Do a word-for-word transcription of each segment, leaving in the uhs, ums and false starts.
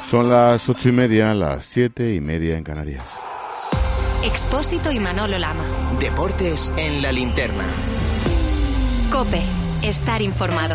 Son las ocho y media, las siete y media en Canarias. Expósito y Manolo Lama. Deportes en la linterna. COPE. Estar informado.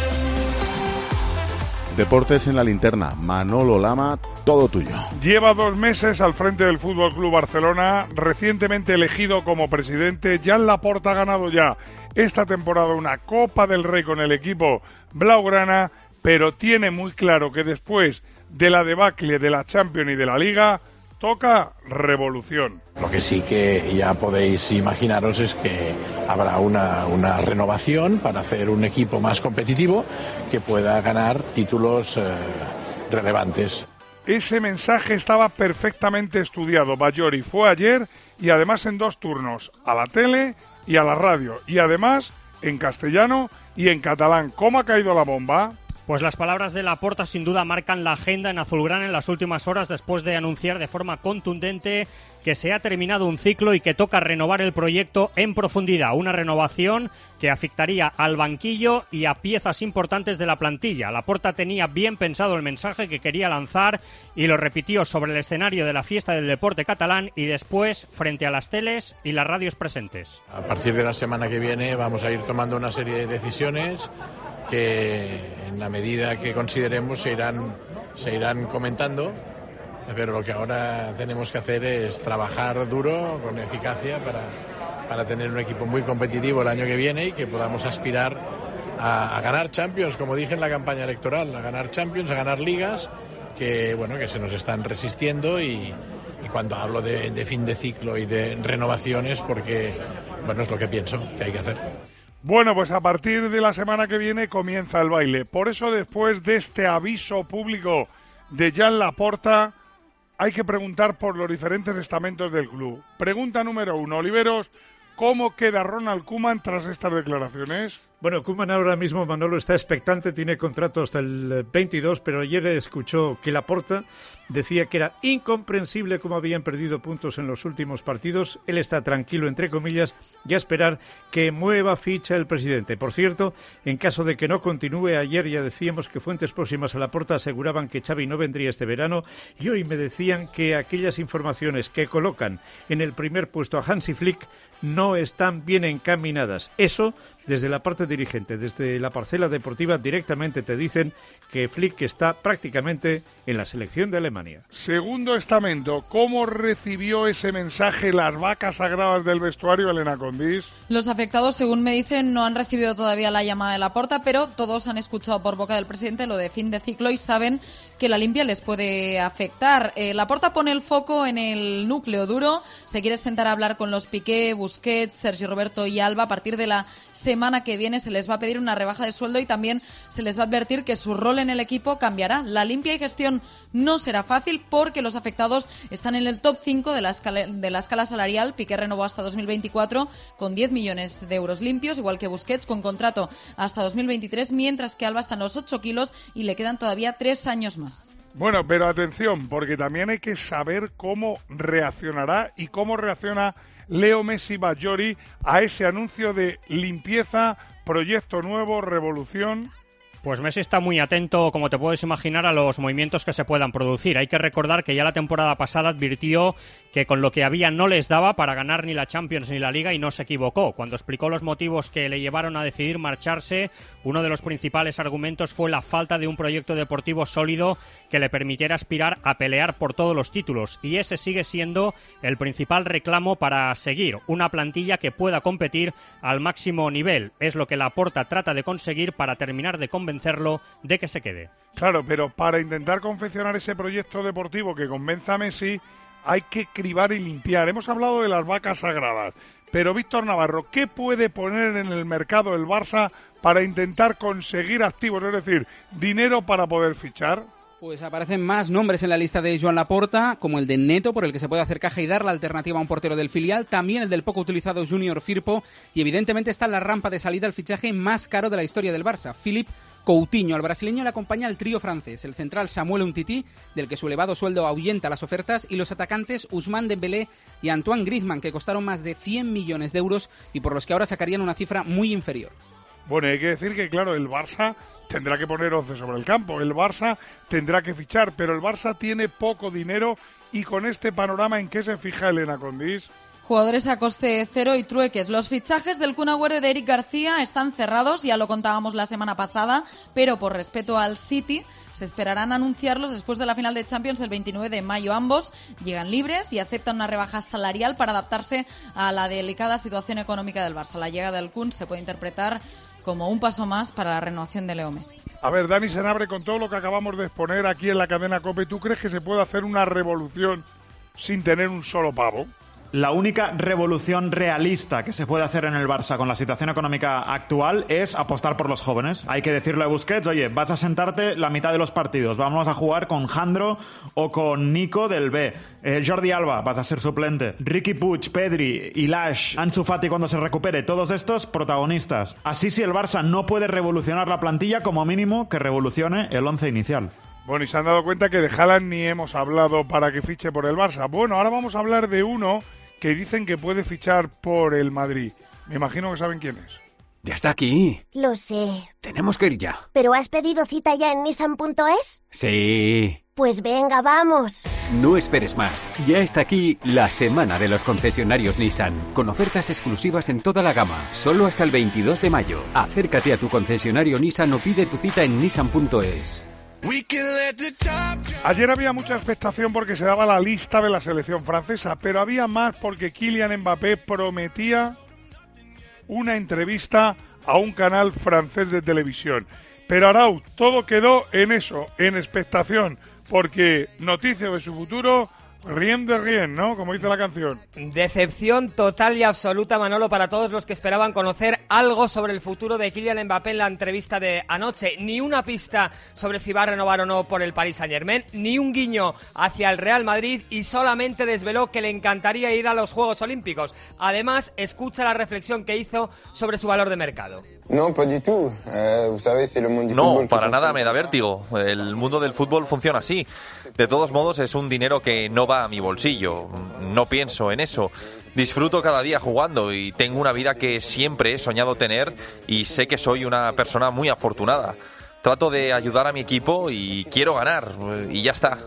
Deportes en la linterna. Manolo Lama, todo tuyo. Lleva dos meses al frente del F C Barcelona. Recientemente elegido como presidente, Joan Laporta ha ganado ya esta temporada una Copa del Rey con el equipo blaugrana, pero tiene muy claro que después de la debacle de la Champions y de la Liga, toca revolución. Lo que sí que ya podéis imaginaros es que habrá una, una renovación para hacer un equipo más competitivo que pueda ganar títulos eh, relevantes. Ese mensaje estaba perfectamente estudiado. Bajori fue ayer y además en dos turnos, a la tele y a la radio, y además en castellano y en catalán. ¿Cómo ha caído la bomba? Pues las palabras de Laporta sin duda marcan la agenda en azulgrana en las últimas horas, después de anunciar de forma contundente que se ha terminado un ciclo y que toca renovar el proyecto en profundidad. Una renovación que afectaría al banquillo y a piezas importantes de la plantilla. Laporta tenía bien pensado el mensaje que quería lanzar y lo repitió sobre el escenario de la fiesta del deporte catalán y después frente a las teles y las radios presentes. A partir de la semana que viene vamos a ir tomando una serie de decisiones que en la medida que consideremos se irán, se irán comentando, pero lo que ahora tenemos que hacer es trabajar duro, con eficacia, para, para tener un equipo muy competitivo el año que viene y que podamos aspirar a, a ganar Champions, como dije en la campaña electoral, a ganar Champions, a ganar ligas, que bueno, que se nos están resistiendo y, y cuando hablo de, de fin de ciclo y de renovaciones, porque bueno, es lo que pienso que hay que hacer. Bueno, pues a partir de la semana que viene comienza el baile. Por eso, después de este aviso público de Joan Laporta, hay que preguntar por los diferentes estamentos del club. Pregunta número uno, Oliveros, ¿cómo queda Ronald Koeman tras estas declaraciones? Bueno, Koeman ahora mismo, Manolo, está expectante, tiene contrato hasta el veintidós, pero ayer escuchó que Laporta decía que era incomprensible cómo habían perdido puntos en los últimos partidos. Él está tranquilo, entre comillas, y a esperar que mueva ficha el presidente. Por cierto, en caso de que no continúe, ayer ya decíamos que fuentes próximas a Laporta aseguraban que Xavi no vendría este verano, y hoy me decían que aquellas informaciones que colocan en el primer puesto a Hansi Flick no están bien encaminadas. Eso, desde la parte dirigente, desde la parcela deportiva, directamente te dicen que Flick está prácticamente en la selección de Alemania. Segundo estamento, ¿cómo recibió ese mensaje las vacas sagradas del vestuario, Elena Condis? Los afectados, según me dicen, no han recibido todavía la llamada de Laporta, pero todos han escuchado por boca del presidente lo de fin de ciclo y saben que la limpia les puede afectar. Eh, Laporta pone el foco en el núcleo duro, se quiere sentar a hablar con los Piqué, Busquets, Sergi Roberto y Alba. A partir de la semana que viene se les va a pedir una rebaja de sueldo y también se les va a advertir que su rol en el equipo cambiará. La limpia y gestión no será fácil porque los afectados están en el top cinco de la escala, de la escala salarial. Piqué renovó hasta dos mil veinticuatro con diez millones de euros limpios, igual que Busquets, con contrato hasta dos mil veintitrés, mientras que Alba está en los ocho kilos y le quedan todavía tres años más. Bueno, pero atención, porque también hay que saber cómo reaccionará y cómo reacciona Leo Messi Bajori a ese anuncio de limpieza, proyecto nuevo, revolución. Pues Messi está muy atento, como te puedes imaginar, a los movimientos que se puedan producir. Hay que recordar que ya la temporada pasada advirtió que con lo que había no les daba para ganar ni la Champions ni la Liga y no se equivocó. Cuando explicó los motivos que le llevaron a decidir marcharse, uno de los principales argumentos fue la falta de un proyecto deportivo sólido que le permitiera aspirar a pelear por todos los títulos. Y ese sigue siendo el principal reclamo para seguir una plantilla que pueda competir al máximo nivel. Es lo que Laporta trata de conseguir para terminar de convencer convencerlo de que se quede. Claro, pero para intentar confeccionar ese proyecto deportivo que convenza a Messi hay que cribar y limpiar. Hemos hablado de las vacas sagradas, pero Víctor Navarro, ¿qué puede poner en el mercado el Barça para intentar conseguir activos, es decir, dinero para poder fichar? Pues aparecen más nombres en la lista de Joan Laporta, como el de Neto, por el que se puede hacer caja y dar la alternativa a un portero del filial, también el del poco utilizado Junior Firpo, y evidentemente está en la rampa de salida el fichaje más caro de la historia del Barça, Philippe Coutinho. Al brasileño le acompaña el trío francés, el central Samuel Umtiti, del que su elevado sueldo ahuyenta las ofertas, y los atacantes Ousmane Dembélé y Antoine Griezmann, que costaron más de cien millones de euros y por los que ahora sacarían una cifra muy inferior. Bueno, hay que decir que, claro, el Barça tendrá que poner once sobre el campo. El Barça tendrá que fichar, pero el Barça tiene poco dinero y con este panorama, ¿en qué se fija Elena Condis? Jugadores a coste cero y trueques. Los fichajes del Kun Agüero y de Eric García están cerrados, ya lo contábamos la semana pasada, pero por respeto al City se esperarán anunciarlos después de la final de Champions del veintinueve de mayo. Ambos llegan libres y aceptan una rebaja salarial para adaptarse a la delicada situación económica del Barça. La llegada del Kun se puede interpretar como un paso más para la renovación de Leo Messi. A ver, Dani Senabre, con todo lo que acabamos de exponer aquí en la cadena COPE, ¿tú crees que se puede hacer una revolución sin tener un solo pavo? La única revolución realista que se puede hacer en el Barça con la situación económica actual es apostar por los jóvenes. Hay que decirle a Busquets, oye, vas a sentarte la mitad de los partidos, vamos a jugar con Jandro o con Nico del B. Eh, Jordi Alba, vas a ser suplente. Riqui Puig, Pedri, Ilaix, Ansu Fati cuando se recupere, todos estos protagonistas. Así, si el Barça no puede revolucionar la plantilla, como mínimo que revolucione el once inicial. Bueno, y se han dado cuenta que de Haaland ni hemos hablado para que fiche por el Barça. Bueno, ahora vamos a hablar de uno que dicen que puede fichar por el Madrid. Me imagino que saben quién es. Ya está aquí. Lo sé. Tenemos que ir ya. ¿Pero has pedido cita ya en Nissan punto es? Sí. Pues venga, vamos. No esperes más. Ya está aquí la semana de los concesionarios Nissan, con ofertas exclusivas en toda la gama, solo hasta el veintidós de mayo. Acércate a tu concesionario Nissan o pide tu cita en Nissan punto es. Ayer había mucha expectación porque se daba la lista de la selección francesa, pero había más porque Kylian Mbappé prometía una entrevista a un canal francés de televisión. Pero Arau, todo quedó en eso, en expectación, porque noticia de su futuro, rien de rien, ¿no? Como dice la canción. Decepción total y absoluta, Manolo, para todos los que esperaban conocer algo sobre el futuro de Kylian Mbappé en la entrevista de anoche. Ni una pista sobre si va a renovar o no por el Paris Saint-Germain, ni un guiño hacia el Real Madrid, y solamente desveló que le encantaría ir a los Juegos Olímpicos. Además, escucha la reflexión que hizo sobre su valor de mercado. No, pas du tout. Eh, vous savez, c'est le monde du no, fútbol para nada me da vértigo. El mundo del fútbol funciona así. De todos modos, es un dinero que no va a mi bolsillo. No pienso en eso. Disfruto cada día jugando y tengo una vida que siempre he soñado tener y sé que soy una persona muy afortunada. Trato de ayudar a mi equipo y quiero ganar y ya está.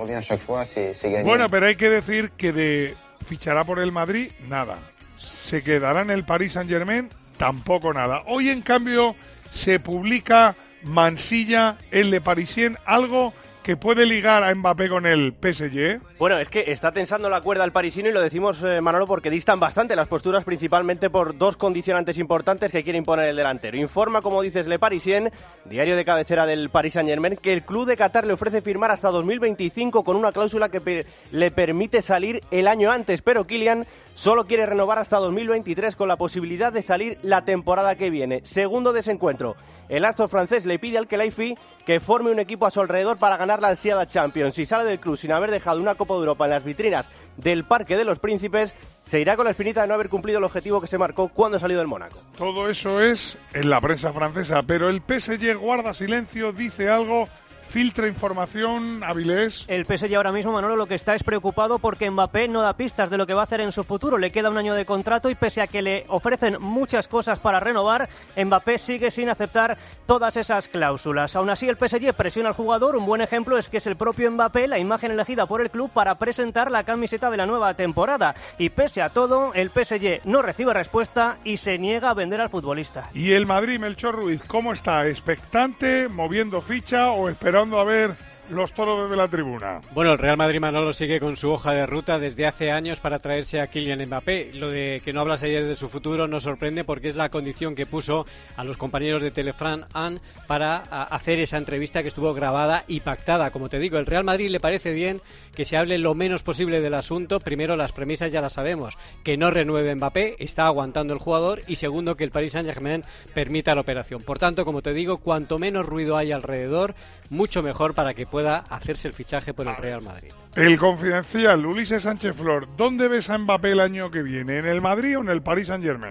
Bueno, pero hay que decir que de fichará por el Madrid, nada. Se quedará en el Paris Saint-Germain, tampoco nada. Hoy, en cambio, se publica Mansilla en Le Parisien, algo que puede ligar a Mbappé con el P S G. Bueno, es que está tensando la cuerda al parisino y lo decimos, eh, Manolo, porque distan bastante las posturas, principalmente por dos condicionantes importantes que quiere imponer el delantero. Informa, como dices, Le Parisien, diario de cabecera del Paris Saint-Germain, que el club de Qatar le ofrece firmar hasta dos mil veinticinco con una cláusula que pe- le permite salir el año antes, pero Kylian solo quiere renovar hasta dos mil veintitrés con la posibilidad de salir la temporada que viene. Segundo desencuentro. El astro francés le pide al Khelaifi que forme un equipo a su alrededor para ganar la ansiada Champions. Si sale del club sin haber dejado una Copa de Europa en las vitrinas del Parque de los Príncipes, se irá con la espinita de no haber cumplido el objetivo que se marcó cuando salió del Mónaco. Todo eso es en la prensa francesa, pero el P S G guarda silencio, dice algo, filtra información, Avilés. El P S G ahora mismo, Manolo, lo que está es preocupado porque Mbappé no da pistas de lo que va a hacer en su futuro. Le queda un año de contrato y pese a que le ofrecen muchas cosas para renovar, Mbappé sigue sin aceptar todas esas cláusulas. Aún así, el P S G presiona al jugador. Un buen ejemplo es que es el propio Mbappé la imagen elegida por el club para presentar la camiseta de la nueva temporada. Y pese a todo, el P S G no recibe respuesta y se niega a vender al futbolista. ¿Y el Madrid, Melchor Ruiz, cómo está? ¿Expectante, moviendo ficha o esperando a ver los toros desde la tribuna? Bueno, el Real Madrid, Manolo, sigue con su hoja de ruta desde hace años para traerse a Kylian Mbappé. Lo de que no hablas ayer de su futuro nos sorprende porque es la condición que puso a los compañeros de Telefran An para hacer esa entrevista que estuvo grabada y pactada. Como te digo, el Real Madrid le parece bien que se hable lo menos posible del asunto. Primero, las premisas ya las sabemos, que no renueve Mbappé, está aguantando el jugador, y segundo, que el Paris Saint-Germain permita la operación. Por tanto, como te digo, cuanto menos ruido hay alrededor, mucho mejor para que pueda hacerse el fichaje por el Real Madrid. El Confidencial, Ulises Sánchez Flor, ¿dónde ves a Mbappé el año que viene? ¿En el Madrid o en el Paris Saint-Germain?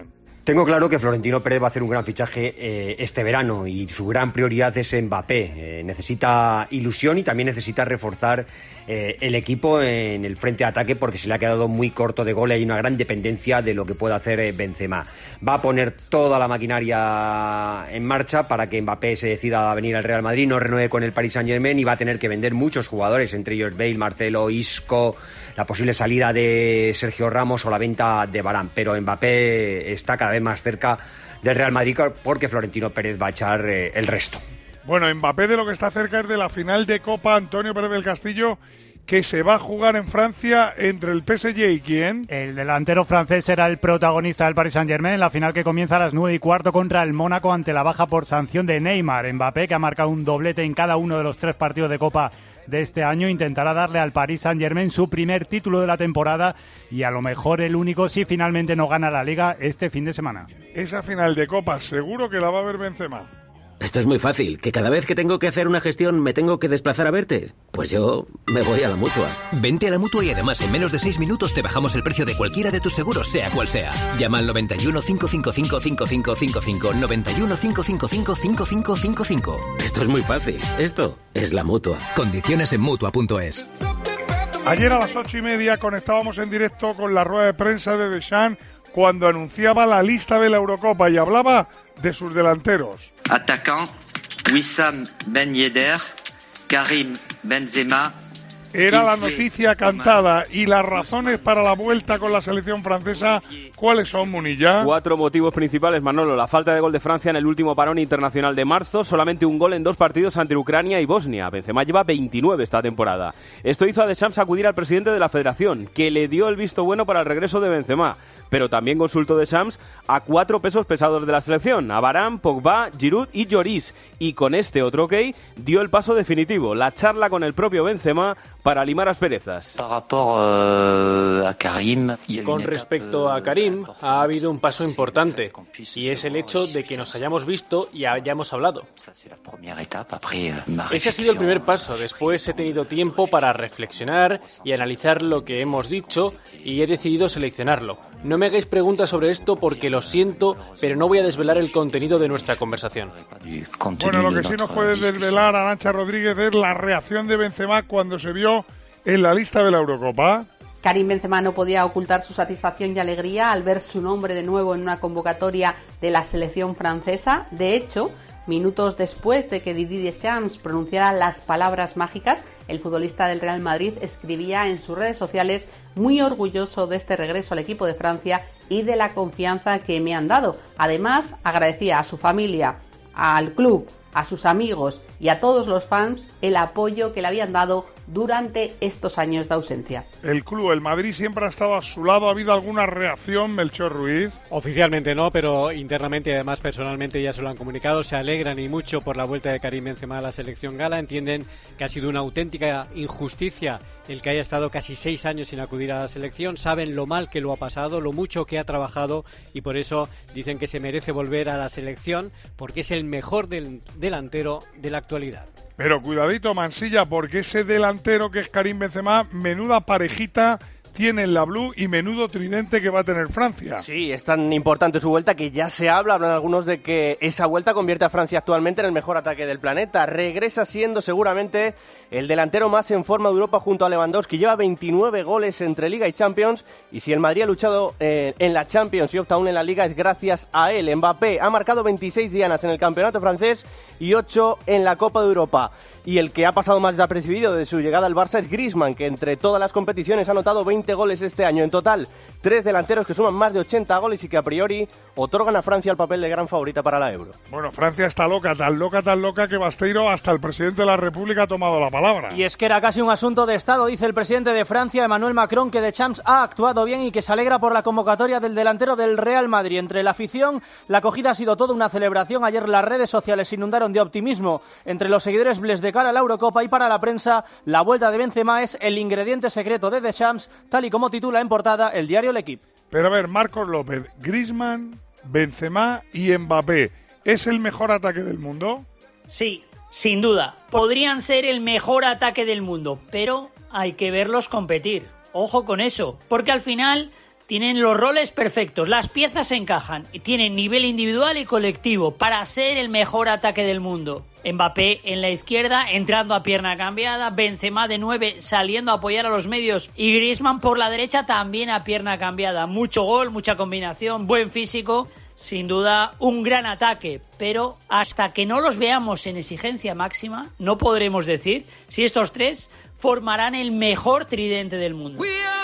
Tengo claro que Florentino Pérez va a hacer un gran fichaje eh, este verano y su gran prioridad es Mbappé. Eh, necesita ilusión y también necesita reforzar eh, el equipo en el frente de ataque porque se le ha quedado muy corto de gol y hay una gran dependencia de lo que pueda hacer eh, Benzema. Va a poner toda la maquinaria en marcha para que Mbappé se decida a venir al Real Madrid, no renueve con el Paris Saint-Germain y va a tener que vender muchos jugadores, entre ellos Bale, Marcelo, Isco, la posible salida de Sergio Ramos o la venta de Varane. Pero Mbappé está cada vez más cerca del Real Madrid porque Florentino Pérez va a echar eh, el resto. Bueno, Mbappé de lo que está cerca es de la final de Copa, Antonio Pérez del Castillo, que se va a jugar en Francia entre el P S G y ¿quién? El delantero francés será el protagonista del Paris Saint-Germain en la final que comienza a las nueve y cuarto contra el Mónaco ante la baja por sanción de Neymar. Mbappé, que ha marcado un doblete en cada uno de los tres partidos de Copa de este año, intentará darle al Paris Saint-Germain su primer título de la temporada y a lo mejor el único si finalmente no gana la Liga este fin de semana. Esa final de Copa seguro que la va a ver Benzema. Esto es muy fácil, que cada vez que tengo que hacer una gestión me tengo que desplazar a verte. Pues yo me voy a la Mutua. Vente a la Mutua y además en menos de seis minutos te bajamos el precio de cualquiera de tus seguros, sea cual sea. Llama al noventa y uno, cinco cinco cinco, cinco cinco cinco cinco, noventa y uno, cinco cinco cinco, cinco cinco cinco cinco. Esto es muy fácil, esto es la Mutua. Condiciones en Mutua punto es. Ayer a las ocho y media conectábamos en directo con la rueda de prensa de Deschamps cuando anunciaba la lista de la Eurocopa y hablaba de sus delanteros. Atacant, Wissam Ben Yedder, Karim Benzema. Era la noticia cantada. Y las razones para la vuelta con la selección francesa, ¿cuáles son, Munilla? Cuatro motivos principales, Manolo. La falta de gol de Francia en el último parón internacional de marzo, solamente un gol en dos partidos ante Ucrania y Bosnia. Benzema lleva veintinueve esta temporada. Esto hizo a Deschamps acudir al presidente de la federación, que le dio el visto bueno para el regreso de Benzema. Pero también consultó Deschamps a cuatro pesos pesados de la selección, a Varane, Pogba, Giroud y Lloris. Y con este otro ok, dio el paso definitivo, la charla con el propio Benzema para limar asperezas. Con respecto a Karim, ha habido un paso importante, y es el hecho de que nos hayamos visto y hayamos hablado. Ese ha sido el primer paso. Después he tenido tiempo para reflexionar y analizar lo que hemos dicho, y he decidido seleccionarlo. No me hagáis preguntas sobre esto porque lo siento, pero no voy a desvelar el contenido de nuestra conversación. Bueno, lo que sí nos puede desvelar Arantxa Rodríguez es la reacción de Benzema cuando se vio en la lista de la Eurocopa. Karim Benzema no podía ocultar su satisfacción y alegría al ver su nombre de nuevo en una convocatoria de la selección francesa. De hecho, minutos después de que Didier Deschamps pronunciara las palabras mágicas, el futbolista del Real Madrid escribía en sus redes sociales: muy orgulloso de este regreso al equipo de Francia y de la confianza que me han dado. Además, agradecía a su familia, al club, a sus amigos y a todos los fans el apoyo que le habían dado durante estos años de ausencia. El club, el Madrid, siempre ha estado a su lado. ¿Ha habido alguna reacción, Melchor Ruiz? Oficialmente no, pero internamente y además personalmente ya se lo han comunicado. Se alegran y mucho por la vuelta de Karim Benzema a la selección gala. Entienden que ha sido una auténtica injusticia el que haya estado casi seis años sin acudir a la selección. Saben lo mal que lo ha pasado, lo mucho que ha trabajado, y por eso dicen que se merece volver a la selección porque es el mejor del delantero de la actualidad. Pero cuidadito, Mansilla, porque ese delantero que es Karim Benzema, menuda parejita tiene en la Blue y menudo tridente que va a tener Francia. Sí, es tan importante su vuelta que ya se habla, hablan algunos de que esa vuelta convierte a Francia actualmente en el mejor ataque del planeta. Regresa siendo seguramente el delantero más en forma de Europa junto a Lewandowski. Lleva veintinueve goles entre Liga y Champions, y si el Madrid ha luchado eh, en la Champions y opta aún en la Liga es gracias a él. Mbappé ha marcado veintiséis dianas en el campeonato francés y ocho en la Copa de Europa. Y el que ha pasado más desapercibido de su llegada al Barça es Griezmann, que entre todas las competiciones ha anotado veinte goles este año. En total, tres delanteros que suman más de ochenta goles y que a priori otorgan a Francia el papel de gran favorita para la Euro. Bueno, Francia está loca, tan loca, tan loca que Basteiro, hasta el presidente de la República, ha tomado la palabra. Y es que era casi un asunto de Estado, dice el presidente de Francia, Emmanuel Macron, que Deschamps ha actuado bien y que se alegra por la convocatoria del delantero del Real Madrid. Entre la afición, la acogida ha sido toda una celebración. Ayer las redes sociales se inundaron de optimismo entre los seguidores blés de cara a la Eurocopa, y para la prensa, la vuelta de Benzema es el ingrediente secreto de Deschamps, tal y como titula en portada el diario L'Equipe. Pero a ver, Marcos López, Griezmann, Benzema y Mbappé, ¿es el mejor ataque del mundo? Sí, sin duda. Podrían ser el mejor ataque del mundo, pero hay que verlos competir. Ojo con eso, porque al final tienen los roles perfectos, las piezas encajan, y tienen nivel individual y colectivo para ser el mejor ataque del mundo. Mbappé en la izquierda, entrando a pierna cambiada, Benzema de nueve saliendo a apoyar a los medios y Griezmann por la derecha también a pierna cambiada. Mucho gol, mucha combinación, buen físico, sin duda un gran ataque, pero hasta que no los veamos en exigencia máxima no podremos decir si estos tres formarán el mejor tridente del mundo.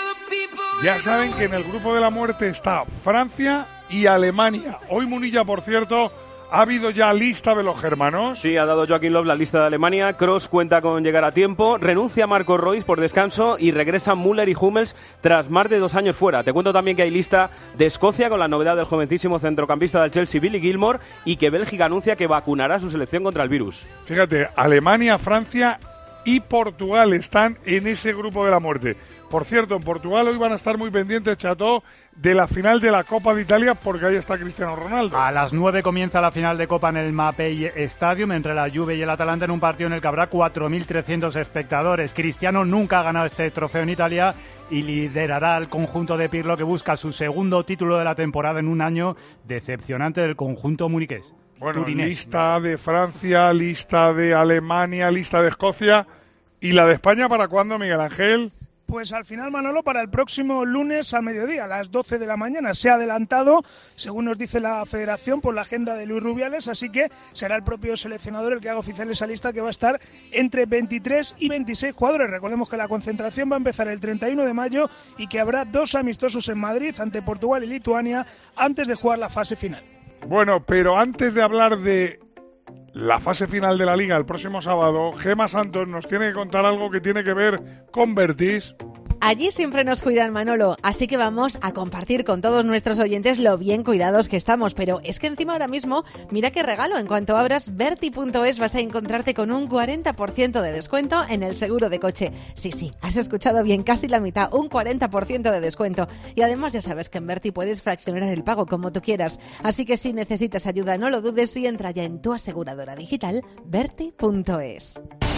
Ya saben que en el grupo de la muerte está Francia y Alemania. Hoy Munilla, por cierto, ¿ha habido ya lista de los germanos? Sí, ha dado Joaquín Löw la lista de Alemania. Kroos cuenta con llegar a tiempo. Renuncia Marco Reus por descanso y regresan Müller y Hummels tras más de dos años fuera. Te cuento también que hay lista de Escocia con la novedad del jovencísimo centrocampista del Chelsea, Billy Gilmour, y que Bélgica anuncia que vacunará a su selección contra el virus. Fíjate, Alemania, Francia y Portugal están en ese grupo de la muerte. Por cierto, en Portugal hoy van a estar muy pendientes, Chato, de la final de la Copa de Italia, porque ahí está Cristiano Ronaldo. A las nueve comienza la final de Copa en el Mapei Stadium entre la Juve y el Atalanta, en un partido en el que habrá cuatro mil trescientos espectadores. Cristiano nunca ha ganado este trofeo en Italia y liderará al conjunto de Pirlo, que busca su segundo título de la temporada en un año decepcionante del conjunto muniqués. Bueno, Turinés. Lista de Francia, lista de Alemania, lista de Escocia. ¿Y la de España para cuándo, Miguel Ángel? Pues al final, Manolo, para el próximo lunes al mediodía, a las doce de la mañana. Se ha adelantado, según nos dice la Federación, por la agenda de Luis Rubiales, así que será el propio seleccionador el que haga oficial esa lista, que va a estar entre veintitrés y veintiséis jugadores. Recordemos que la concentración va a empezar el treinta y uno de mayo y que habrá dos amistosos en Madrid ante Portugal y Lituania antes de jugar la fase final. Bueno, pero antes de hablar de la fase final de la Liga el próximo sábado, Gemma Santos nos tiene que contar algo que tiene que ver con Vertis. Allí siempre nos cuidan, Manolo, así que vamos a compartir con todos nuestros oyentes lo bien cuidados que estamos. Pero es que encima ahora mismo, mira qué regalo, en cuanto abras Verti punto es vas a encontrarte con un cuarenta por ciento de descuento en el seguro de coche. Sí, sí, has escuchado bien, casi la mitad, un cuarenta por ciento de descuento. Y además ya sabes que en Verti puedes fraccionar el pago como tú quieras. Así que si necesitas ayuda, no lo dudes y entra ya en tu aseguradora digital Verti punto es.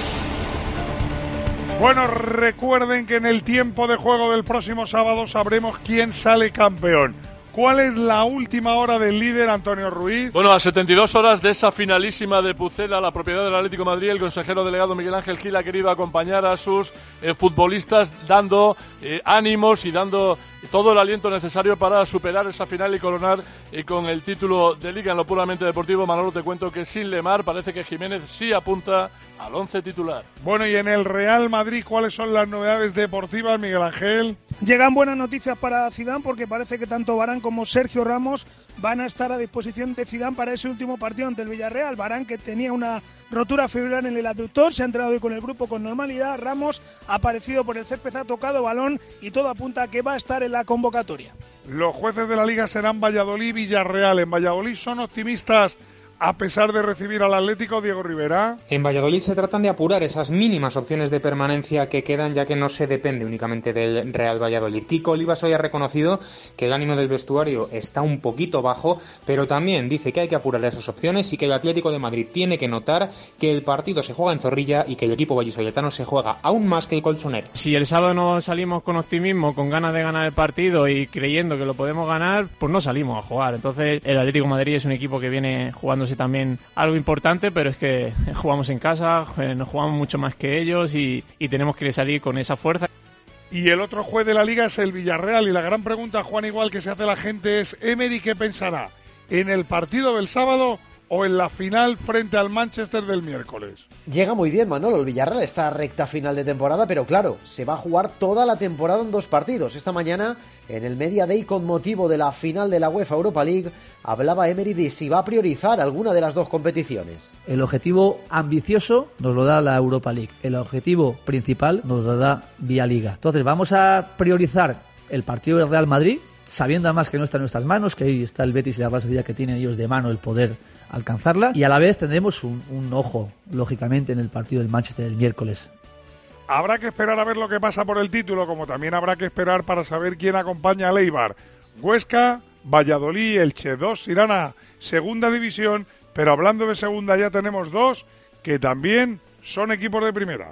Bueno, recuerden que en el tiempo de juego del próximo sábado sabremos quién sale campeón. ¿Cuál es la última hora del líder, Antonio Ruiz? Bueno, a setenta y dos horas de esa finalísima de Pucela, la propiedad del Atlético de Madrid, el consejero delegado Miguel Ángel Gil ha querido acompañar a sus eh, futbolistas dando eh, ánimos y dando todo el aliento necesario para superar esa final y coronar eh, con el título de Liga en lo puramente deportivo. Manolo, te cuento que sin Lemar parece que Jiménez sí apunta al once titular. Bueno, y en el Real Madrid, ¿cuáles son las novedades deportivas, Miguel Ángel? Llegan buenas noticias para Zidane, porque parece que tanto Varane como Sergio Ramos van a estar a disposición de Zidane para ese último partido ante el Villarreal. Varane, que tenía una rotura fibrilar en el aductor, se ha entrenado hoy con el grupo con normalidad. Ramos ha aparecido por el césped, ha tocado balón y todo apunta a que va a estar en la convocatoria. Los jueces de la Liga serán Valladolid y Villarreal. En Valladolid son optimistas a pesar de recibir al Atlético, Diego Rivera. En Valladolid se tratan de apurar esas mínimas opciones de permanencia que quedan, ya que no se depende únicamente del Real Valladolid. Kiko Olivas hoy ha reconocido que el ánimo del vestuario está un poquito bajo, pero también dice que hay que apurar esas opciones y que el Atlético de Madrid tiene que notar que el partido se juega en Zorrilla y que el equipo vallisoletano se juega aún más que el colchonero. Si el sábado no salimos con optimismo, con ganas de ganar el partido y creyendo que lo podemos ganar, pues no salimos a jugar. Entonces el Atlético de Madrid es un equipo que viene jugando también algo importante, pero es que jugamos en casa, nos jugamos mucho más que ellos y, y tenemos que salir con esa fuerza. Y el otro juez de la Liga es el Villarreal, y la gran pregunta, Juan, igual que se hace la gente, es Emery, ¿qué pensará? ¿En el partido del sábado o en la final frente al Manchester del miércoles? Llega muy bien, Manolo, el Villarreal está recta final de temporada, pero claro, se va a jugar toda la temporada en dos partidos. Esta mañana, en el Media Day, con motivo de la final de la UEFA Europa League, hablaba Emery de si va a priorizar alguna de las dos competiciones. El objetivo ambicioso nos lo da la Europa League, el objetivo principal nos lo da Vía Liga. Entonces vamos a priorizar el partido del Real Madrid, sabiendo además que no está en nuestras manos, que ahí está el Betis y la Real Sociedad, que tienen ellos de mano el poder alcanzarla, y a la vez tendremos un, un ojo, lógicamente, en el partido del Manchester del miércoles. Habrá que esperar a ver lo que pasa por el título, como también habrá que esperar para saber quién acompaña a Eibar. Huesca, Valladolid y Elche, dos irán a segunda división, pero hablando de segunda ya tenemos dos que también son equipos de primera.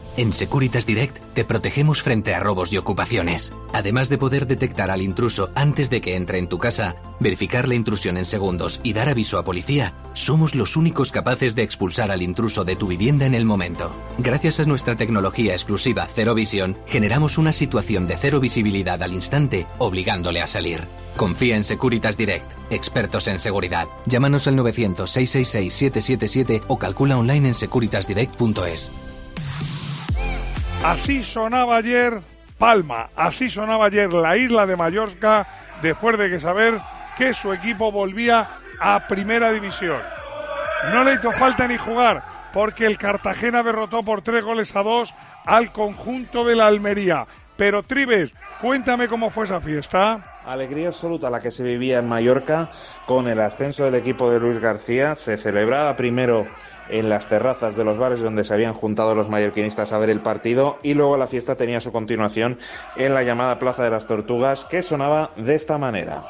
En Securitas Direct te protegemos frente a robos y ocupaciones. Además de poder detectar al intruso antes de que entre en tu casa, verificar la intrusión en segundos y dar aviso a policía, somos los únicos capaces de expulsar al intruso de tu vivienda en el momento. Gracias a nuestra tecnología exclusiva Cero Visión, generamos una situación de cero visibilidad al instante, obligándole a salir. Confía en Securitas Direct, expertos en seguridad. Llámanos al novecientos, seiscientos sesenta y seis, setecientos setenta y siete o calcula online en securitas direct punto es. Así sonaba ayer Palma, así sonaba ayer la isla de Mallorca después de que saber que su equipo volvía a Primera División. No le hizo falta ni jugar porque el Cartagena derrotó por tres goles a dos al conjunto de la Almería. Pero Tribes, cuéntame cómo fue esa fiesta. Alegría absoluta la que se vivía en Mallorca con el ascenso del equipo de Luis García. Se celebraba primero en las terrazas de los bares donde se habían juntado los mallorquinistas a ver el partido y luego la fiesta tenía su continuación en la llamada Plaza de las Tortugas, que sonaba de esta manera.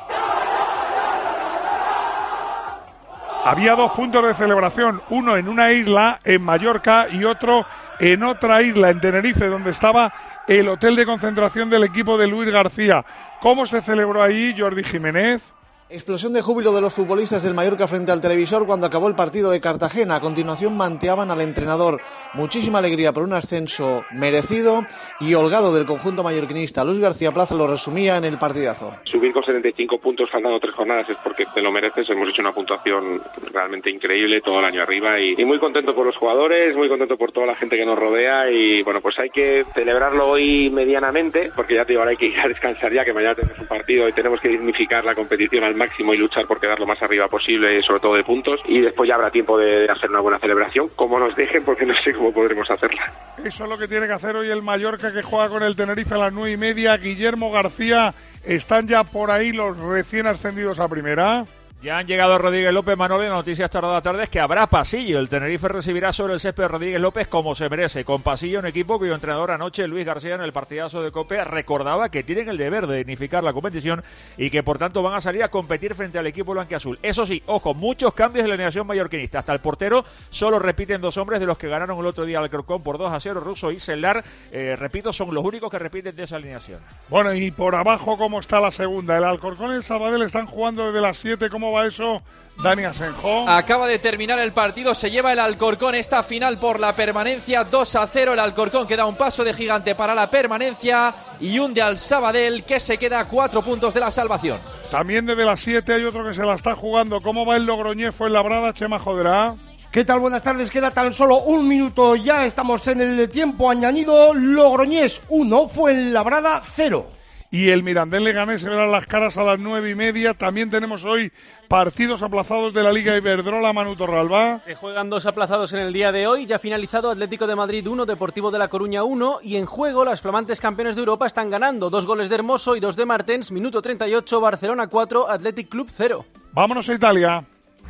Había dos puntos de celebración, uno en una isla, en Mallorca, y otro en otra isla, en Tenerife, donde estaba el hotel de concentración del equipo de Luis García. ¿Cómo se celebró ahí, Jordi Jiménez? Explosión de júbilo de los futbolistas del Mallorca frente al televisor cuando acabó el partido de Cartagena. A continuación manteaban al entrenador. Muchísima alegría por un ascenso merecido y holgado del conjunto mallorquinista. Luis García Plaza lo resumía en el partidazo. Subir con setenta y cinco puntos faltando tres jornadas es porque te lo mereces. Hemos hecho una puntuación realmente increíble todo el año arriba y, y muy contento por los jugadores, muy contento por toda la gente que nos rodea y bueno, pues hay que celebrarlo hoy medianamente porque ya te digo, ahora hay que ir a descansar ya, que mañana tenemos un partido y tenemos que dignificar la competición al máximo y luchar por quedar lo más arriba posible, sobre todo de puntos, y después ya habrá tiempo de hacer una buena celebración, como nos dejen, porque no sé cómo podremos hacerla. Eso es lo que tiene que hacer hoy el Mallorca, que juega con el Tenerife a las nueve y media. Guillermo García, ¿están ya por ahí los recién ascendidos a primera? Ya han llegado Rodríguez López, Manolo, y la noticia esta tarde, tarde es que habrá pasillo. El Tenerife recibirá sobre el césped Rodríguez López como se merece, con pasillo, un equipo cuyo entrenador anoche, Luis García, en el partidazo de COPE, recordaba que tienen el deber de dignificar la competición y que por tanto van a salir a competir frente al equipo blanquiazul. Eso sí, ojo, muchos cambios en la alineación mallorquinista. Hasta el portero solo repiten dos hombres de los que ganaron el otro día al Alcorcón por dos a cero, Russo y Celar. Eh, repito, son los únicos que repiten de esa alineación. Bueno, y por abajo, ¿cómo está la segunda? El Alcorcón y el Sabadell están jugando desde las siete. ¿Cómo va eso? Dani Asenjo. Acaba de terminar el partido, se lleva el Alcorcón esta final por la permanencia, dos a cero. El Alcorcón que da un paso de gigante para la permanencia y hunde al Sabadell, que se queda a cuatro puntos de la salvación. También desde las siete hay otro que se la está jugando. ¿Cómo va el Logroñés Fuenlabrada, Chema Joderá? ¿Qué tal? Buenas tardes, queda tan solo un minuto, ya estamos en el tiempo añadido. Logroñés uno, Fuenlabrada cero. Y el Mirandés Leganés se verán las caras a las nueve y media. También tenemos hoy partidos aplazados de la Liga Iberdrola, Manu Torralba. Se juegan dos aplazados en el día de hoy. Ya ha finalizado Atlético de Madrid uno, Deportivo de La Coruña uno. Y en juego las flamantes campeones de Europa están ganando. Dos goles de Hermoso y dos de Martens. Minuto treinta y ocho, Barcelona cuatro, Athletic Club cero. Vámonos a Italia.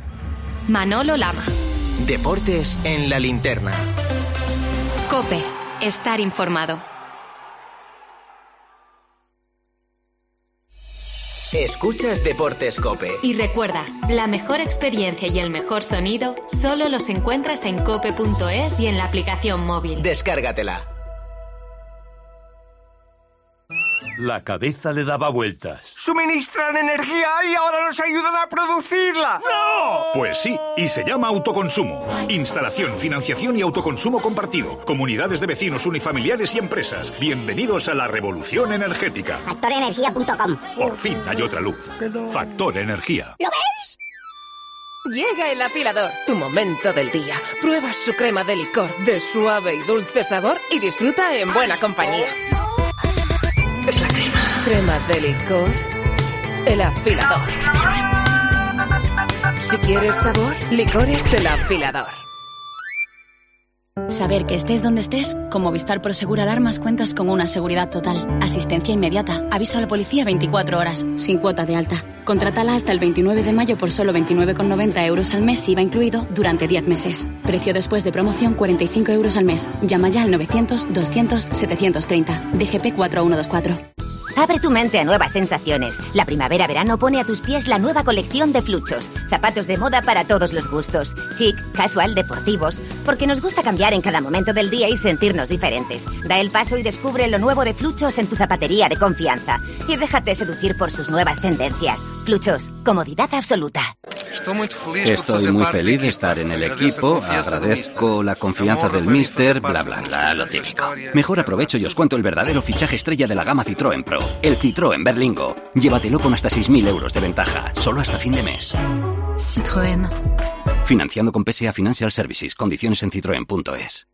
Manolo Lama. Deportes en la linterna. COPE. Estar informado. Escuchas Deportes COPE. Y recuerda, la mejor experiencia y el mejor sonido solo los encuentras en cope punto es y en la aplicación móvil. Descárgatela. La cabeza le daba vueltas. ¡Suministran energía y ahora nos ayudan a producirla! ¡No! Pues sí, y se llama autoconsumo. Instalación, financiación y autoconsumo compartido. Comunidades de vecinos, unifamiliares y empresas. Bienvenidos a la revolución energética. factor energía punto com. Por fin hay otra luz. Factor Energía. ¿Lo veis? Llega el afilador, tu momento del día. Prueba su crema de licor de suave y dulce sabor y disfruta en buena compañía. Es la crema. Crema de licor. El afilador. Si quieres sabor, licores el afilador. Saber que estés donde estés, con Movistar Prosegur Alarmas cuentas con una seguridad total, asistencia inmediata, aviso a la policía veinticuatro horas, sin cuota de alta. Contrátala hasta el veintinueve de mayo por solo veintinueve con noventa euros al mes, I V A incluido, durante diez meses. Precio después de promoción cuarenta y cinco euros al mes. Llama ya al novecientos, doscientos, setecientos treinta. D G P cuatro uno dos cuatro. Abre tu mente a nuevas sensaciones. La primavera-verano pone a tus pies la nueva colección de Fluchos. Zapatos de moda para todos los gustos. Chic, casual, deportivos. Porque nos gusta cambiar en cada momento del día y sentirnos diferentes. Da el paso y descubre lo nuevo de Fluchos en tu zapatería de confianza. Y déjate seducir por sus nuevas tendencias. Fluchos, comodidad absoluta. Estoy muy feliz de estar en el equipo, agradezco la confianza del míster, bla bla bla, lo típico. Mejor aprovecho y os cuento el verdadero fichaje estrella de la gama Citroën Pro, el Citroën Berlingo. Llévatelo con hasta seis mil euros de ventaja, solo hasta fin de mes. Citroën. Financiando con P S A Financial Services, condiciones en citroen punto es.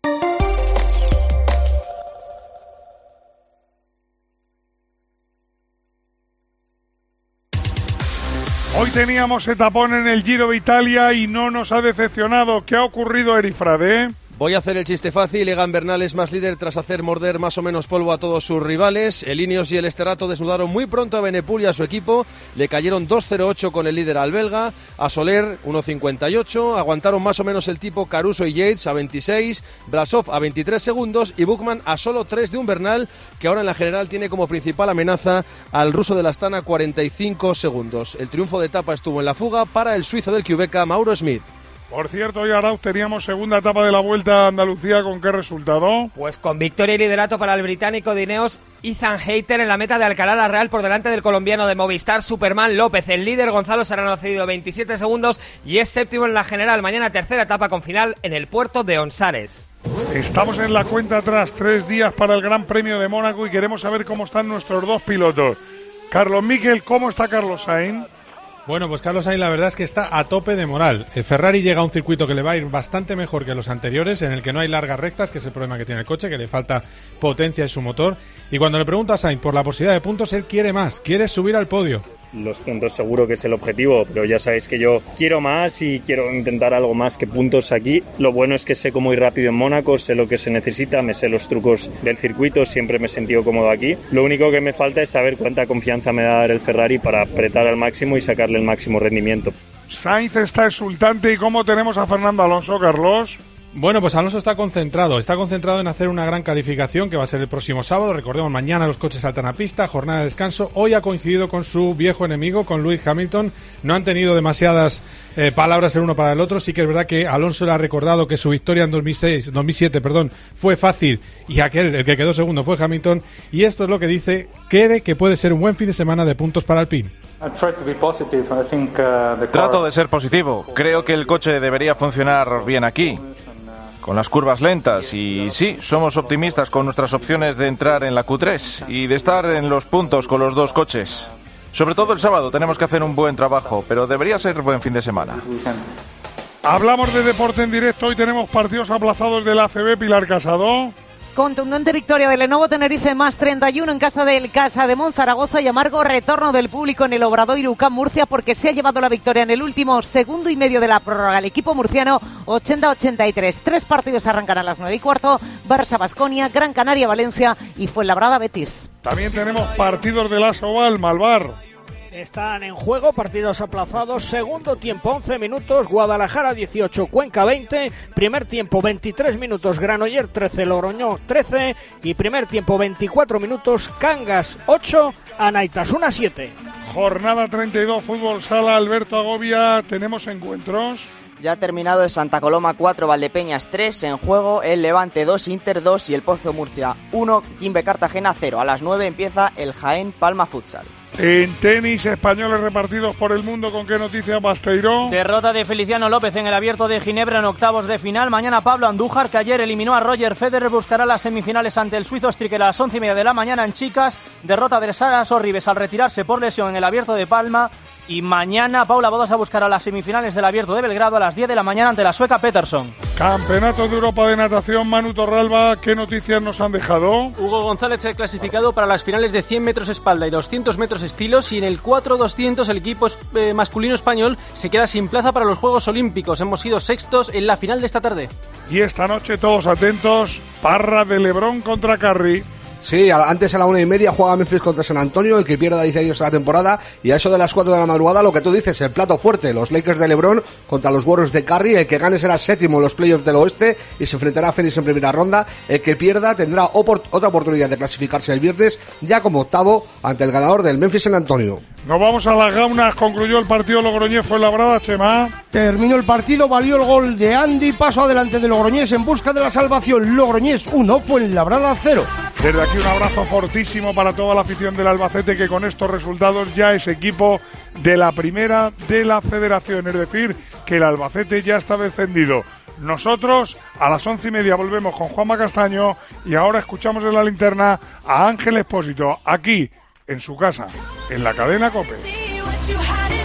Hoy teníamos etapón en el Giro de Italia y no nos ha decepcionado. ¿Qué ha ocurrido, Erifrade? Voy a hacer el chiste fácil. Egan Bernal es más líder tras hacer morder más o menos polvo a todos sus rivales. El Ineos y el Sterrato desnudaron muy pronto a Benepul y a su equipo. Le cayeron dos cero ocho con el líder al belga. A Soler uno cincuenta y ocho. Aguantaron más o menos el tipo Caruso y Yates a veintiséis. Brasov a veintitrés segundos. Y Buchmann a solo tres de un Bernal, que ahora en la general tiene como principal amenaza al ruso de la Astana cuarenta y cinco segundos. El triunfo de etapa estuvo en la fuga para el suizo del Quebec, Mauro Smith. Por cierto, hoy Arauz teníamos segunda etapa de la Vuelta a Andalucía. ¿Con qué resultado? Pues con victoria y liderato para el británico de Ineos, Ethan Hayter, en la meta de Alcalá la Real por delante del colombiano de Movistar, Superman López. El líder Gonzalo Serrano ha cedido veintisiete segundos y es séptimo en la general. Mañana tercera etapa con final en el puerto de Onsares. Estamos en la cuenta atrás, tres días para el Gran Premio de Mónaco y queremos saber cómo están nuestros dos pilotos. Carlos Miquel, ¿cómo está Carlos Sainz? Bueno, pues Carlos Sainz la verdad es que está a tope de moral. El Ferrari llega a un circuito que le va a ir bastante mejor que los anteriores, en el que no hay largas rectas, que es el problema que tiene el coche, que le falta potencia en su motor. Y cuando le pregunto a Sainz por la posibilidad de puntos, él quiere más, quiere subir al podio. Los puntos seguro que es el objetivo, pero ya sabéis que yo quiero más y quiero intentar algo más que puntos aquí. Lo bueno es que sé cómo ir rápido en Mónaco, sé lo que se necesita, me sé los trucos del circuito, siempre me he sentido cómodo aquí. Lo único que me falta es saber cuánta confianza me va a dar el Ferrari para apretar al máximo y sacarle el máximo rendimiento. Sainz está exultante. ¿Y cómo tenemos a Fernando Alonso, Carlos? Bueno, pues Alonso está concentrado, está concentrado en hacer una gran calificación que va a ser el próximo sábado. Recordemos, mañana los coches saltan a pista, jornada de descanso. Hoy ha coincidido con su viejo enemigo, con Lewis Hamilton. No han tenido demasiadas eh, palabras el uno para el otro. Sí que es verdad que Alonso le ha recordado que su victoria en dos mil seis, dos mil siete perdón, fue fácil y aquel, el que quedó segundo, fue Hamilton. Y esto es lo que dice, cree que puede ser un buen fin de semana de puntos para Alpine. Trato de ser positivo. Creo que el coche debería funcionar bien aquí, con las curvas lentas, y sí, somos optimistas con nuestras opciones de entrar en la Q tres y de estar en los puntos con los dos coches. Sobre todo el sábado tenemos que hacer un buen trabajo, pero debería ser buen fin de semana. Hablamos de deporte en directo. Hoy tenemos partidos aplazados del A C B. Pilar Casado. Contundente victoria del Lenovo Tenerife más treinta y uno en casa del Casa de Monzaragoza y amargo retorno del público en el Obradoiro U C A M Murcia, porque se ha llevado la victoria en el último segundo y medio de la prórroga. El equipo murciano ochenta a ochenta y tres. Tres partidos arrancan a las nueve y cuarto. Barça Baskonia, Gran Canaria Valencia y Fuenlabrada Betis. También tenemos partidos del Asobal, Malvar. Están en juego partidos aplazados. Segundo tiempo once minutos, Guadalajara dieciocho, Cuenca veinte. Primer tiempo veintitrés minutos, Granoller trece, Logroñó trece. Y primer tiempo veinticuatro minutos, Cangas ocho, Anaitasuna siete. Jornada treinta y dos, fútbol sala. Alberto Agovia, ¿tenemos encuentros? Ya ha terminado el Santa Coloma cuatro, Valdepeñas tres, en juego el Levante dos, Inter dos y el Pozo Murcia uno, Quimbe Cartagena cero. A las nueve empieza el Jaén Palma Futsal. En tenis, españoles repartidos por el mundo, ¿con qué noticias, Basteiro? Derrota de Feliciano López en el Abierto de Ginebra en octavos de final. Mañana Pablo Andújar, que ayer eliminó a Roger Federer, buscará las semifinales ante el suizo Stricker a las once y media de la mañana en chicas. Derrota de Sara Sorribes al retirarse por lesión en el Abierto de Palma. Y mañana Paula Badosa buscará las semifinales del Abierto de Belgrado a las diez de la mañana ante la sueca Peterson. Campeonato de Europa de natación, Manu Torralba, ¿qué noticias nos han dejado? Hugo González se ha clasificado para las finales de cien metros espalda y doscientos metros estilos, y en el cuatro doscientos el equipo eh, masculino español se queda sin plaza para los Juegos Olímpicos. Hemos sido sextos en la final de esta tarde. Y esta noche todos atentos, Parra de Lebrón contra Carri. Sí, antes a la una y media juega Memphis contra San Antonio, el que pierda dice adiós a la temporada, y a eso de las cuatro de la madrugada lo que tú dices, el plato fuerte, los Lakers de LeBron contra los Warriors de Curry, el que gane será séptimo en los playoffs del oeste y se enfrentará a Phoenix en primera ronda, el que pierda tendrá opor- otra oportunidad de clasificarse el viernes ya como octavo ante el ganador del Memphis San Antonio. Nos vamos a las gaunas, concluyó el partido Logroñés Fuenlabrada, Chema. Terminó el partido, valió el gol de Andy, paso adelante de Logroñés en busca de la salvación. Logroñés uno, Fuenlabrada cero. Desde aquí un abrazo fortísimo para toda la afición del Albacete, que con estos resultados ya es equipo de la primera de la federación, es decir, que el Albacete ya está descendido. Nosotros a las once y media volvemos con Juanma Castaño y ahora escuchamos en la linterna a Ángel Expósito, aquí en su casa, en la cadena COPE.